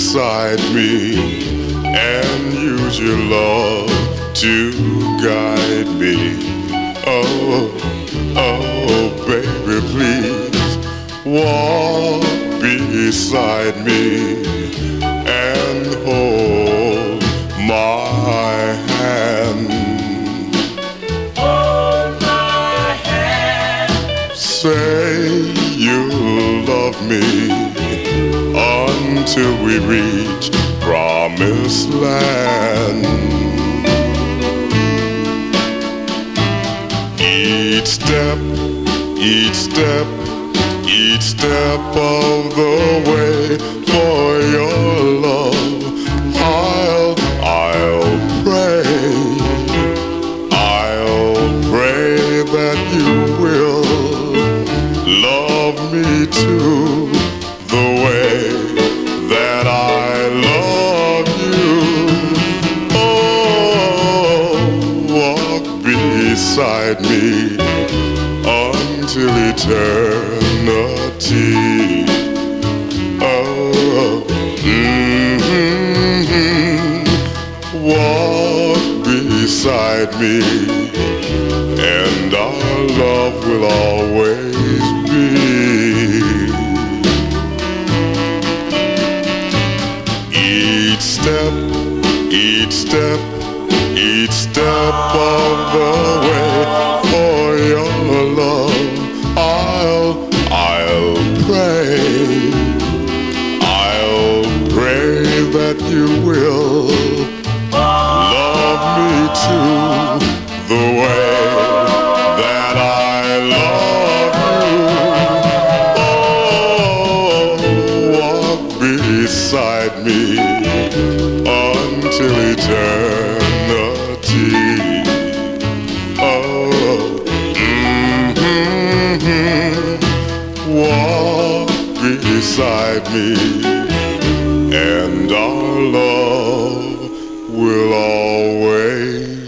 beside me and use your love to guide me. Oh, oh, baby, please walk beside me and hold my hand. Hold my hand. Say you'll love me until we reach promised land. Each step, each step, each step of the way for your love, I'll pray that you will love me too, the way that I love you. Oh, walk beside me until eternity. Oh, walk beside me, and our love will always be. Each step, each step, each step of the way for your love, I'll pray that you will love me too, the way that I love you. Oh, walk beside me until eternity. Oh, walk beside me, and our love will always